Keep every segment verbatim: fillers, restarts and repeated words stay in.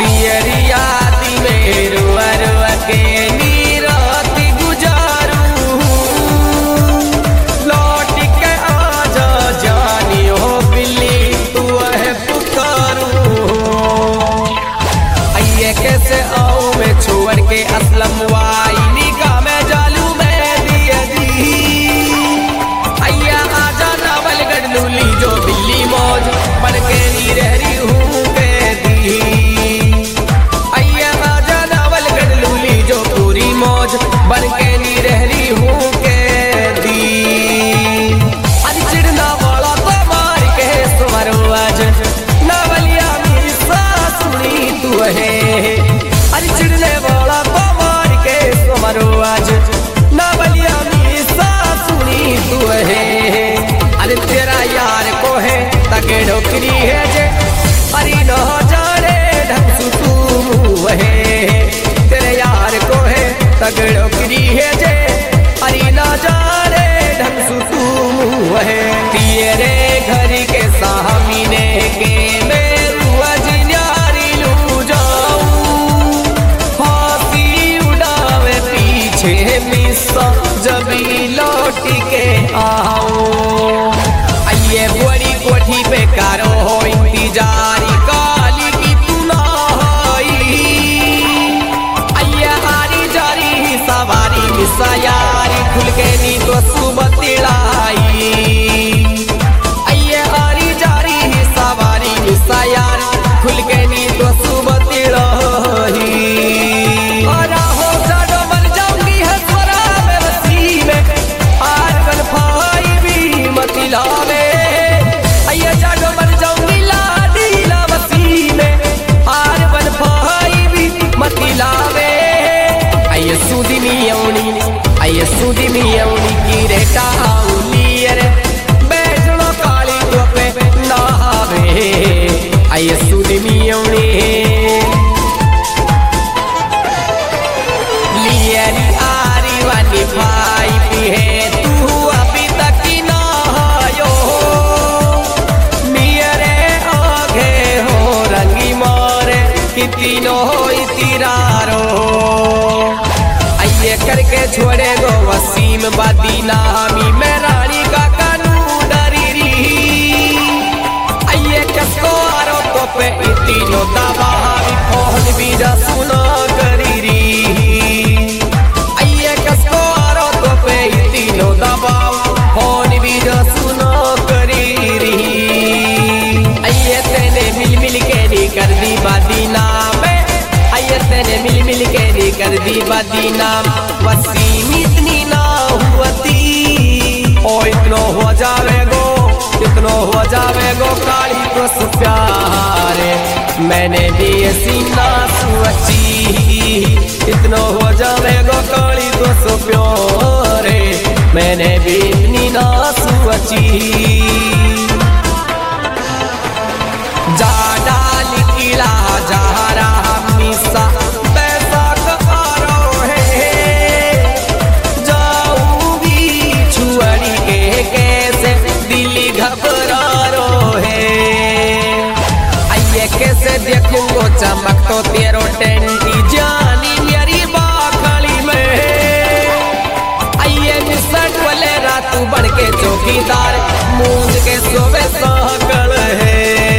तेरी याद में रुआ रुआ के नी रात गुजारूं, लौट के आजा जानी हो बिल्ली तू है पुकारूं। आइए कैसे आऊं मैं छोड़ के असलम वाई निगाह में जालू मैं दिया दी। आइया आजा नावल गढ़लूली जो बिल्ली मौज बन के नी रह रही हूँ कैदी। आइया आजा नावल गढ़लूली जो पूरी मौज बन के नी रह रही हूँ कैदी। अज चिड़ना वाला तो मार के सुमरो आज नावलिया मेरी सास सुनी तू है। अज चिड़ने वाला तो मार के सुमरो आज नावलिया मेरी सास सुनी तू है। अरे तेरा यार को है तके ढोकरी है जे अरे न जाने ढंग से तू है। तेरे यार को है तके ढोकरी है जे अरे न जाने ढंग से तू है। तेरे घर के सामने के मेरू अजन्यारी लू जाऊं, फांसी उड़ावे पीछे मिसा जबी लौट के आऊं। आइए बड़ी कोठी पे करो हो इंतजारी काली की तू ना आई। आइए हारी जारी सवारी मिसा यारी खुल के नी तो सुबह तिड़ाई। आइए हारी जारी सवारी मिसा यारी खुल के नी तो सुबह तिड़ाई। और हो जाडो मर जाऊंगी है स्वरा में वसी में आर बन फाई भी मती लावे। आइए जाडो मर जाऊंगी लाडी लावसी में आर बन फाई भी मती लावे। आइए सूदी मियौनी आइए सूदी मियौनी की रेटा आउली रे बैठनो काली तो पे नावे। आइए सूदी मियौनी लियरी आरी वाली भाई भी है तू अभी तक ना आयो। मेरे आगे हो रंगी मारे कितनो इतिरारो। आइए करके छोड़े गो वसीम बादी नामी मैं रानी का कानू डरी री। आइए कसको आरो तो पे इतनो दबा भी फोन भी जा सुना करी री। आइए कसको आरो तो पे इतनो दबाओ फोन भी जा सुना करी री। आइए तेने मिल मिल के नी कर दी बादी नाम। आइए तेने मिल मिल के नी कर दी बादी नाम। वसीम इतनी ना हुआती ओ इतनो हो जावेगो इतनो हो जावेगो काली को प्यारे। मैंने भी ऐसी ना सोची इतनो हो जावेगो काली को प्यारे। मैंने भी इतनी ना सोची जा डाल किला जा रहा मिसा पैसा करो है। जाऊंगी छुअड़ी के कैसे दिल्ली घबरा रो है। आइए कैसे देखूंगो चमक तो तेरो टेंटी जानी मेरी बाखड़ी में। आइए मिसट वाले रातू बन के चौकीदार मूंज के सोवे सहकल है।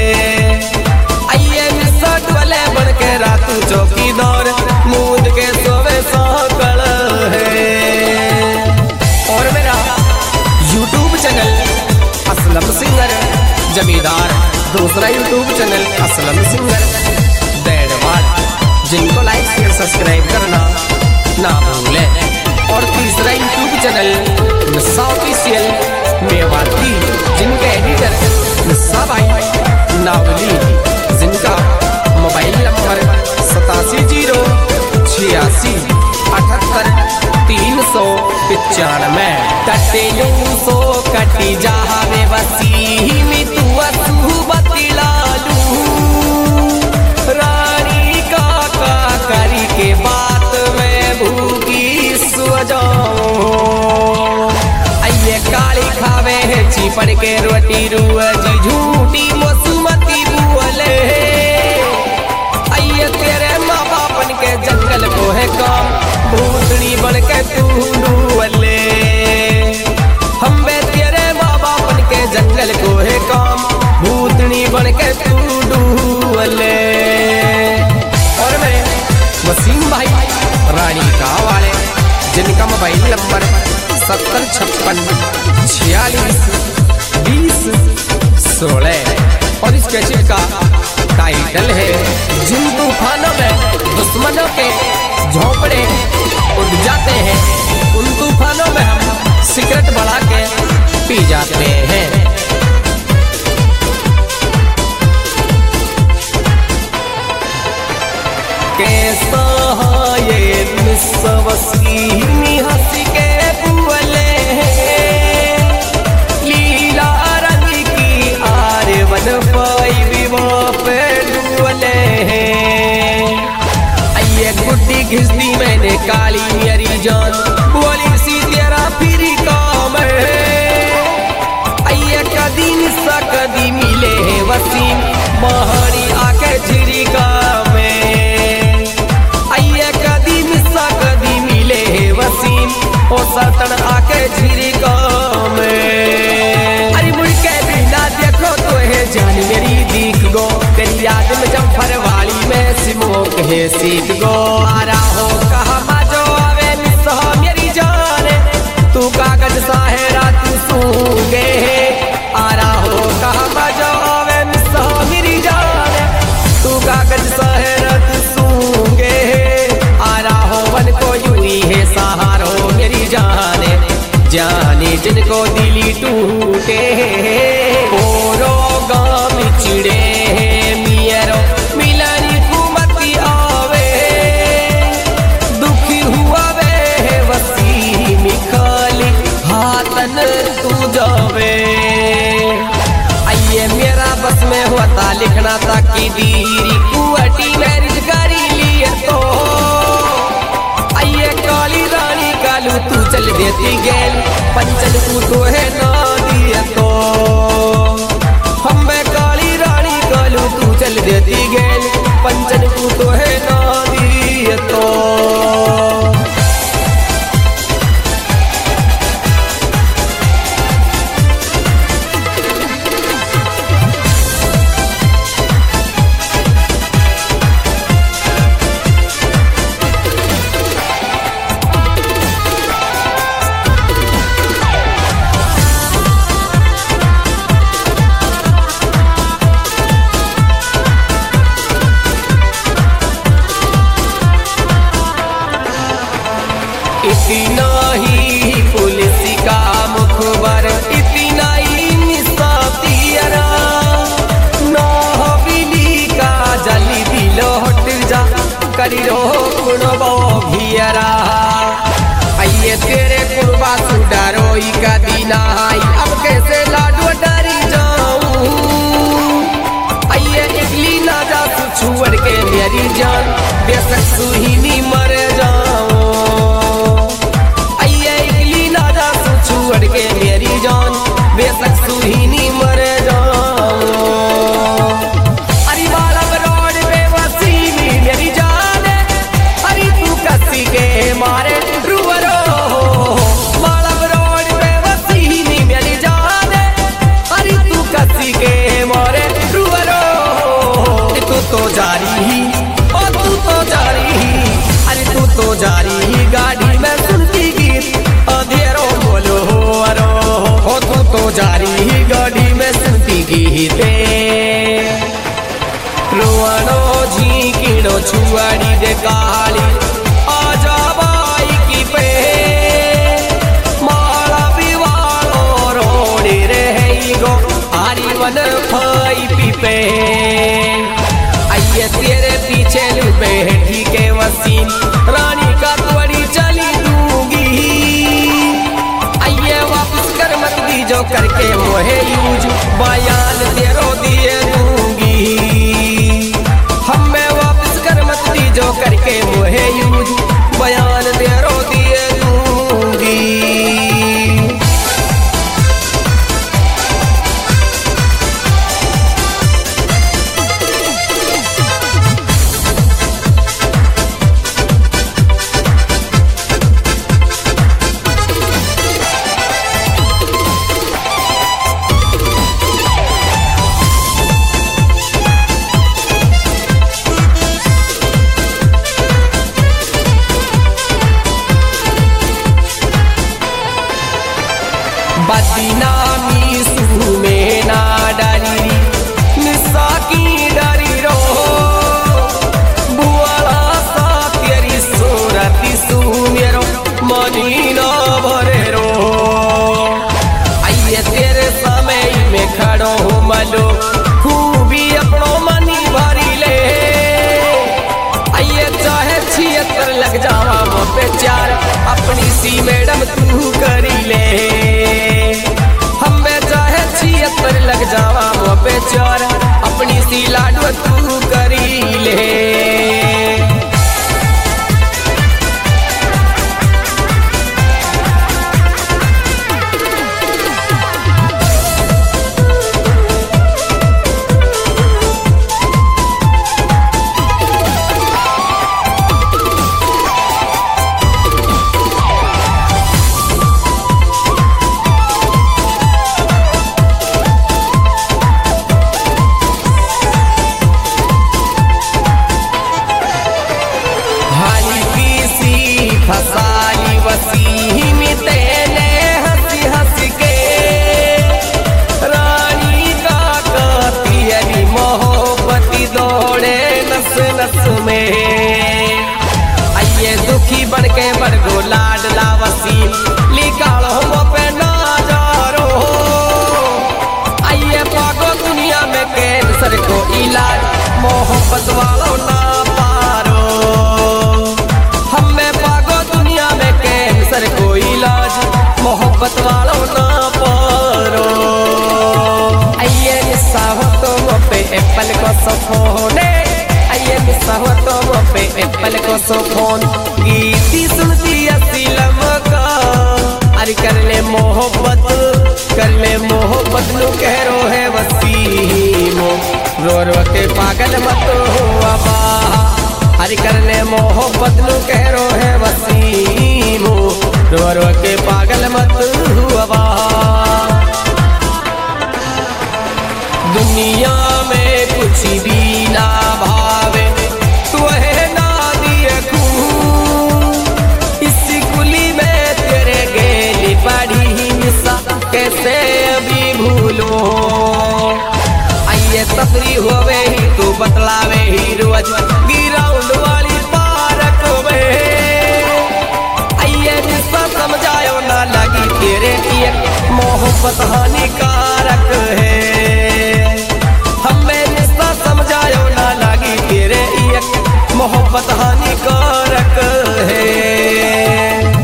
आइए मिसट वाले बन के रातू चौकीदार मूंज के सोवे सहकल है। और मेरा YouTube channel Aslam singer Zamindar, दूसरा यूट्यूब चैनल असलम सिंगर दैडवाड, जिनको लाइक शेयर सब्सक्राइब करना ना भूले। और तीसरा YouTube channel Missa official Mewati, जिनके एडिटर मिस्सा भाई नावली, जिनका मोबाइल नंबर सतासी जीरो छियासी अठहत्तर तीन सौ पिचानवे। कटेलू सो कटी जावे वसी में तू असू बतिलालू। रानी का का करी के बात में भूखी सो जाऊं। आइए काली खावे है चिपड़ के रोटी रुआ जी झूठी मसुमती बुअले। आइए के तू डूले हम बे तेरे माँ बापन के जंगल को है काम भूतनी बन के तू डूले। और मैं वसीम भाई रानी का वाले जिनका मोबाइल नंबर सत्तर छप्पन छियालीस बीस सोलह और इस कैसेट का टाइटल है जिन तूफानों में दुश्मनों के झोंपड़े उड़ जाते हैं उन तूफानों में हम सिगरेट बढ़ा के पी जाते हैं। कैसा ये निस्सवसीनी हंसी के बुअले लीला रंग की आरे वन पाई विवाह पे डुअले आइए गुड्डी घिसदी मैंने काली मेरी जान बोली सी तेरा फिरी काम आइए कदी निस्सा कदी मिले है वसीम महानी आके झिरी का ओ सतन आके झिरी गाँव में अरे मुड़ के बिना देखो तो है जान मेरी दीख गो तेरी याद में जम्फर वाली में सिमोक है सीख गो आरा हो कहा माजो आवे मिसो मेरी जान तू कागज सा है रात सूगे आरा हो कहा माजो आवे मिसो मेरी जान तू कागज सा है रात सूगे आरा हो वन को यूं है सहारो जाने जाने जिनको दिली टूटे ओरो गाम चिड़े मियरो मिलनी कुमती आवे दुखी हुआ वे वसीम खाली हाथन तू जावे आइए मेरा बस में हुआ था लिखना था कि दीरी कुआटी मैरिज करी लिए तो आइए काली रानी कालू तू चल देती गेल पंचल तू तो है ना दिया तो हम बे काली रानी कालू तू चल देती गेल पंचल तू तो है ना दिया तो। इतना ही पुलिस का मुखबर इतना ही निस्तातियरा ना बिली का जली दिलो हट जा करी रो कुणबो भियरा आइए तेरे कुर्बा सुडरोई का दीना आई अब कैसे लाडो डरी जाऊं आइए इगली ना जा छुअड़ के मेरी जान बेशक सुहीनी मर जाऊं छोड़ के मेरी जान बेशक सुहीनी मर जाऊं अरे बाला रोड पे वसीमी मेरी जान अरे तू कसी के मारे रुवरो बाला रोड पे वसीमी मेरी जान अरे तू कसी के मारे रुवरो तू तो जारी ही ओ तू तो जारी ही अरे तू तो जारी ही गाड़ी में सुनती गीत अंधेरों बोलो हो तू तो जारी ही गाड़ी में सुनती गीते रोनो झीकिड़ो छुआड़ी दे काली आजा बाई की पे माला बिवालो रोड़ी रहे गो आरी वन फाई पीपे आइए तेरे पीछे लुपे ठीक है वसीम रानी का त्वरी चली दूंगी आइए वापस कर मत दी जो करके मोहे यूज बयान तेरो दिए दूंगी हमें वापस कर मत दी जो करके मोहे यूज बयान तेरो दिए दूंगी। खुशी मैडम तू करी ले हमें चाहे छिहत्तर लग जावा वो पे चार अपनी सी लाडो तू करी ले फसाली वसीम तेने हंसी हंस के रानी का कातियली मोहब्बती दौड़े नस नस में आइए दुखी बन के बड़गो लाडला वसीम लिकालो वो पे ना जारो आइए पागो दुनिया में कैंसर को इलाज मोहब्बत वालों ना पारो हमें पागो दुनिया में कैंसर को इलाज मोहब्बत वालों ना पारो आइए निस्सा हो तुम पे एप्पल को सफोने आइए निस्सा हो तुम पे एप्पल को सफोन गीती सुनती असलम का अरे कर ले मोहब्बत कर ले मोहब्बत नु कह रो है वसीमो रो रो के पागल मत हो अबा हरी करने मोहब्बत नु कह रो है वसीमो रो रो के पागल मत हुआ दुनिया में कुछ भी ना भावे तू है ना दिए इस कुली में तेरे गेली पड़ी मिसा कैसे अभी भूलो आइए तफरी होवे ही तू बतलावे ही रोज गिराउंड वाली पार्क में आइए निस्सा समझायो ना लगी तेरे की मोहब्बत हानिकारक है हमें निस्सा समझायो ना लगी तेरे एक मोहब्बत हानिकारक है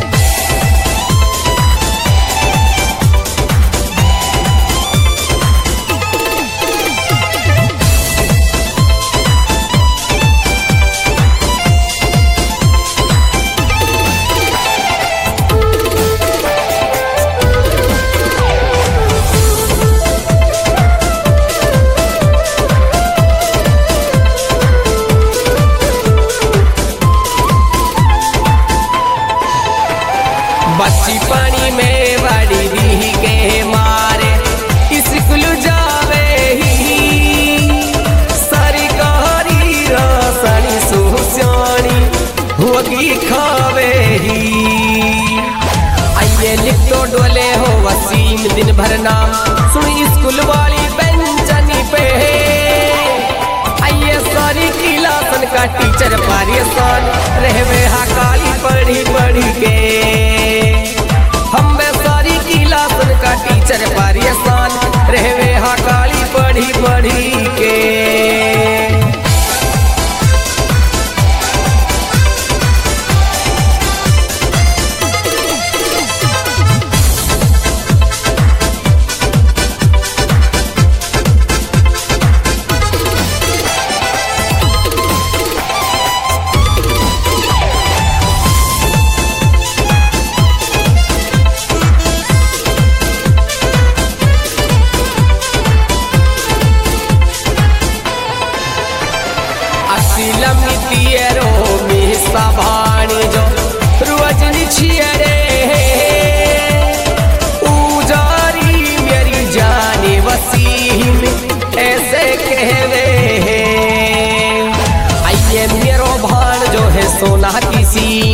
बच्ची पानी में बड़ी दी के मारे स्कूल जावे ही सारी कहानी रासानी सुस्यानी होगी खावे ही आइए लिख तो डोले हो वसीम दिन भर नाम सुनी स्कूल वाली बेंचनी पे आइए सारी क्लासन का टीचर परेशान रहवे हा काली पढ़ी पढ़ी के हमें सारी क्लासन का टीचर परेशान रहवे हा काली पढ़ी पढ़ी के भाणी जो रोजनी छियरे उजारी मेरी जाने वसीम ऐसे कहवे आइए मेरो भाण जो है सोना की सी